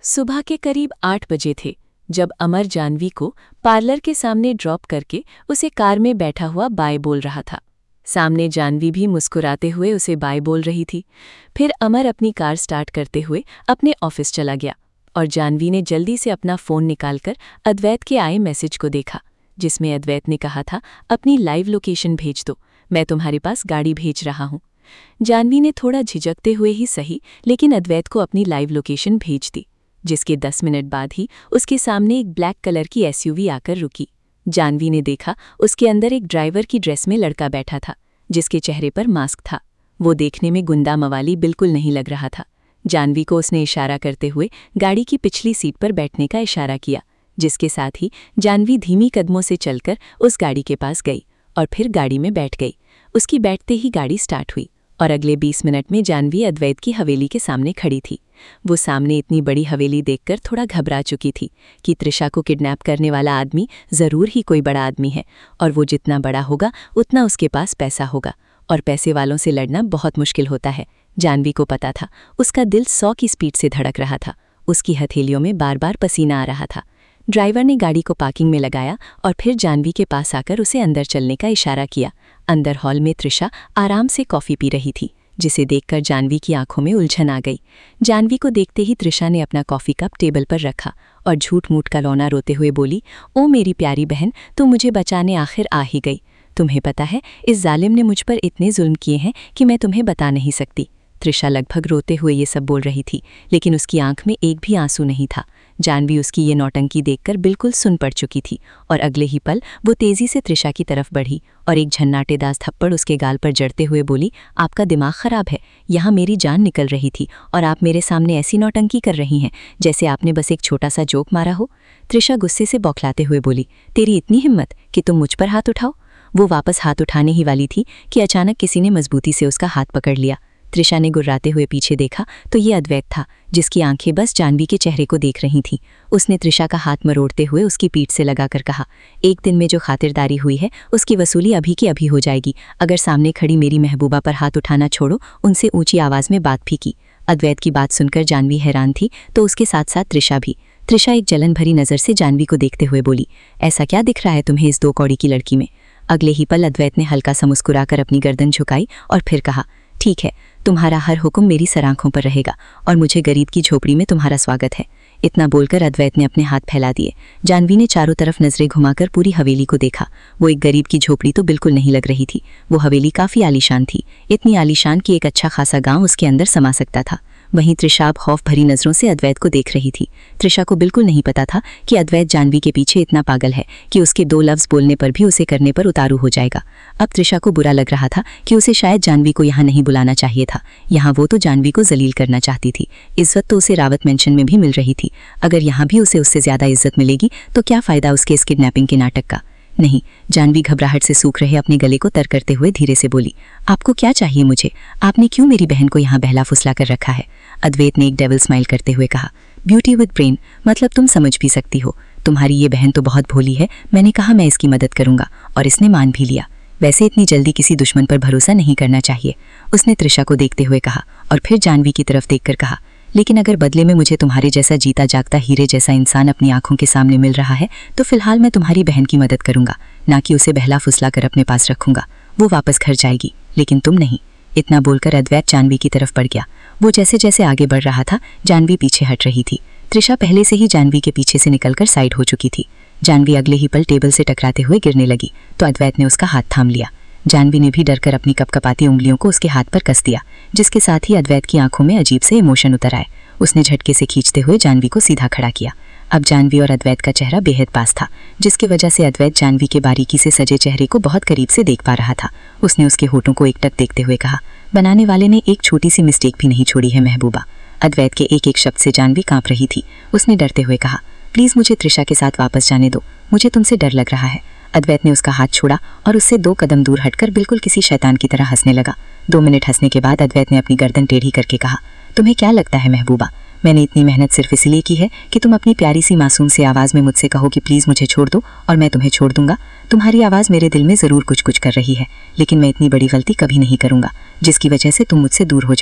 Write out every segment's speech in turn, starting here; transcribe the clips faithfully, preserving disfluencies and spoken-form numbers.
सुबह के करीब आठ बजे थे जब अमर जानवी को पार्लर के सामने ड्रॉप करके उसे कार में बैठा हुआ बाय बोल रहा था। सामने जानवी भी मुस्कुराते हुए उसे बाय बोल रही थी। फिर अमर अपनी कार स्टार्ट करते हुए अपने ऑफिस चला गया और जानवी ने जल्दी से अपना फ़ोन निकालकर अद्वैत के आए मैसेज को देखा, जिसमें अद्वैत ने कहा था, अपनी लाइव लोकेशन भेज दो, मैं तुम्हारे पास गाड़ी भेज रहा हूँ। जानवी ने थोड़ा झिझकते हुए ही सही, लेकिन अद्वैत को अपनी लाइव लोकेशन भेज दी, जिसके दस मिनट बाद ही उसके सामने एक ब्लैक कलर की एसयूवी आकर रुकी। जानवी ने देखा उसके अंदर एक ड्राइवर की ड्रेस में लड़का बैठा था, जिसके चेहरे पर मास्क था। वो देखने में गुंडा मवाली बिल्कुल नहीं लग रहा था। जानवी को उसने इशारा करते हुए गाड़ी की पिछली सीट पर बैठने का इशारा किया, जिसके साथ ही जानवी धीमी कदमों से चलकर उस गाड़ी के पास गई और फिर गाड़ी में बैठ गई। उसकी बैठते ही गाड़ी स्टार्ट हुई और अगले बीस मिनट में जानवी अद्वैत की हवेली के सामने खड़ी थी। वो सामने इतनी बड़ी हवेली देखकर थोड़ा घबरा चुकी थी कि त्रिशा को किडनैप करने वाला आदमी ज़रूर ही कोई बड़ा आदमी है, और वो जितना बड़ा होगा उतना उसके पास पैसा होगा, और पैसे वालों से लड़ना बहुत मुश्किल होता है। जानवी को पता था। उसका दिल सौ की स्पीड से धड़क रहा था। उसकी हथेलियों में बार बार पसीना आ रहा था। ड्राइवर ने गाड़ी को पार्किंग में लगाया और फिर जानवी के पास आकर उसे अंदर चलने का इशारा किया। अंदर हॉल में त्रिशा आराम से कॉफ़ी पी रही थी, जिसे देखकर जानवी की आंखों में उलझन आ गई। जानवी को देखते ही त्रिशा ने अपना कॉफ़ी कप टेबल पर रखा और झूठ मूठ का लौना रोते हुए बोली, ओ मेरी प्यारी बहन, तुम मुझे बचाने आखिर आ ही गई। तुम्हें पता है, इस जालिम ने मुझ पर इतने जुल्म किए हैं कि मैं तुम्हें बता नहीं सकती। त्रिशा लगभग रोते हुए ये सब बोल रही थी, लेकिन उसकी आंख में एक भी आंसू नहीं था। जानवी उसकी ये नौटंकी देखकर बिल्कुल सुन पड़ चुकी थी और अगले ही पल वो तेज़ी से त्रिशा की तरफ बढ़ी और एक झन्नाटेदार थप्पड़ उसके गाल पर जड़ते हुए बोली, आपका दिमाग ख़राब है। यहाँ मेरी जान निकल रही थी और आप मेरे सामने ऐसी नौटंकी कर रही हैं जैसे आपने बस एक छोटा सा जोक मारा हो। त्रिशा गुस्से से बौखलाते हुए बोली, तेरी इतनी हिम्मत कि तुम मुझ पर हाथ उठाओ। वो वापस हाथ उठाने ही वाली थी कि अचानक किसी ने मजबूती से उसका हाथ पकड़ लिया। त्रिशा ने गुर्राते हुए पीछे देखा तो ये अद्वैत था, जिसकी आंखें बस जानवी के चेहरे को देख रही थीं। उसने त्रिशा का हाथ मरोड़ते हुए उसकी पीठ से लगाकर कहा, एक दिन में जो खातिरदारी हुई है उसकी वसूली अभी की अभी हो जाएगी। अगर सामने खड़ी मेरी महबूबा पर हाथ उठाना छोड़ो। उनसे ऊंची आवाज़ में बात भी की। अद्वैत की बात सुनकर जानवी हैरान थी, तो उसके साथ साथ त्रिशा भी। त्रिशा एक जलन भरी नज़र से जानवी को देखते हुए बोली, ऐसा क्या दिख रहा है तुम्हें इस दो कौड़ी की लड़की में? अगले ही पल अद्वैत ने हल्का सा मुस्कुराकर अपनी गर्दन झुकाई और फिर कहा, ठीक है, तुम्हारा हर हुक्म मेरी सर आंखों पर रहेगा और मुझे गरीब की झोपड़ी में तुम्हारा स्वागत है। इतना बोलकर अद्वैत ने अपने हाथ फैला दिए। जानवी ने चारों तरफ नजरें घुमाकर पूरी हवेली को देखा। वो एक गरीब की झोपड़ी तो बिल्कुल नहीं लग रही थी। वो हवेली काफ़ी आलीशान थी, इतनी आलीशान कि एक अच्छा खासा गांव उसके अंदर समा सकता था। वहीं त्रिशा खौफ भरी नज़रों से अद्वैत को देख रही थी। त्रिशा को बिल्कुल नहीं पता था कि अद्वैत जानवी के पीछे इतना पागल है कि उसके दो लफ्ज़ बोलने पर भी उसे करने पर उतारू हो जाएगा। अब त्रिशा को बुरा लग रहा था कि उसे शायद जानवी को यहाँ नहीं बुलाना चाहिए था। यहाँ वो तो जानवी को जलील करना चाहती थी। इज्जत तो उसे रावत मेंशन में भी मिल रही थी। अगर यहाँ भी उसे उससे ज़्यादा इज्जत मिलेगी तो क्या फ़ायदा उसके इस किडनैपिंग के नाटक का। नहीं, जानवी घबराहट से सूख रहे अपने गले को तर करते हुए धीरे से बोली, आपको क्या चाहिए मुझे? आपने क्यों मेरी बहन को यहाँ बहला फुसला कर रखा है? अद्वैत ने एक डेविल स्माइल करते हुए कहा, ब्यूटी विद ब्रेन, मतलब तुम समझ भी सकती हो। तुम्हारी ये बहन तो बहुत भोली है। मैंने कहा मैं इसकी मदद करूंगा और इसने मान भी लिया। वैसे इतनी जल्दी किसी दुश्मन पर भरोसा नहीं करना चाहिए, उसने त्रिशा को देखते हुए कहा और फिर जानवी की तरफ देखकर कहा, लेकिन अगर बदले में मुझे तुम्हारे जैसा जीता जागता हीरे जैसा इंसान अपनी आंखों के सामने मिल रहा है तो फिलहाल मैं तुम्हारी बहन की मदद करूंगा, ना कि उसे बहला फुसला कर अपने पास रखूंगा। वो वापस घर जाएगी, लेकिन तुम नहीं। इतना बोलकर अद्वैत जानवी की तरफ बढ़ गया। वो जैसे जैसे आगे बढ़ रहा था, जानवी पीछे हट रही थी। त्रिशा पहले से ही जानवी के पीछे से निकलकर साइड हो चुकी थी। जानवी अगले ही पल टेबल से टकराते हुए गिरने लगी तो अद्वैत ने उसका हाथ थाम लिया। जानवी ने भी डरकर अपनी कपकपाती उंगलियों को उसके हाथ पर कस दिया, जिसके साथ ही अद्वैत की आंखों में अजीब से इमोशन उतर आए। उसने झटके से खींचते हुए जानवी को सीधा खड़ा किया। अब जानवी और अद्वैत का चेहरा बेहद पास था, जिसकी वजह से अद्वैत जानवी के बारीकी से सजे चेहरे को बहुत करीब से देख पा रहा था। उसने उसके होठों को एकटक देखते हुए कहा, बनाने वाले ने एक छोटी सी मिस्टेक भी नहीं छोड़ी है महबूबा। अद्वैत के एक एक शब्द से जानवी कांप रही थी। उसने डरते हुए कहा, प्लीज़ मुझे त्रिशा के साथ वापस जाने दो, मुझे तुमसे डर लग रहा है। अद्वैत ने उसका हाथ छोड़ा और उससे दो कदम दूर हटकर बिल्कुल किसी शैतान की तरह हंसने लगा। दो मिनट हंसने के बाद अद्वैत ने अपनी गर्दन टेढ़ी करके कहा, तुम्हें क्या लगता है महबूबा, मैंने इतनी मेहनत सिर्फ इसलिए की है कि तुम अपनी प्यारी सी मासूम सी आवाज़ में मुझसे कहो कि प्लीज़ मुझे छोड़ दो और मैं तुम्हें छोड़ दूंगा। तुम्हारी आवाज़ मेरे दिल में ज़रूर कुछ कुछ कर रही है, लेकिन मैं इतनी बड़ी गलती कभी नहीं करूंगा जिसकी वजह से तुम मुझसे दूर हो जाओ।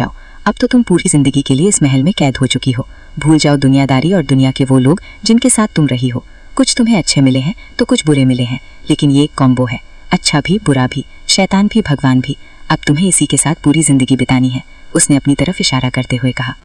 अब तो तुम पूरी जिंदगी के लिए इस महल में कैद हो चुकी हो। भूल जाओ दुनियादारी और दुनिया के वो लोग जिनके साथ तुम रही हो। कुछ तुम्हें अच्छे मिले हैं तो कुछ बुरे मिले हैं, लेकिन ये एक कॉम्बो है, अच्छा भी बुरा भी, शैतान भी भगवान भी। अब तुम्हें इसी के साथ पूरी जिंदगी बितानी है, उसने अपनी तरफ इशारा करते हुए कहा।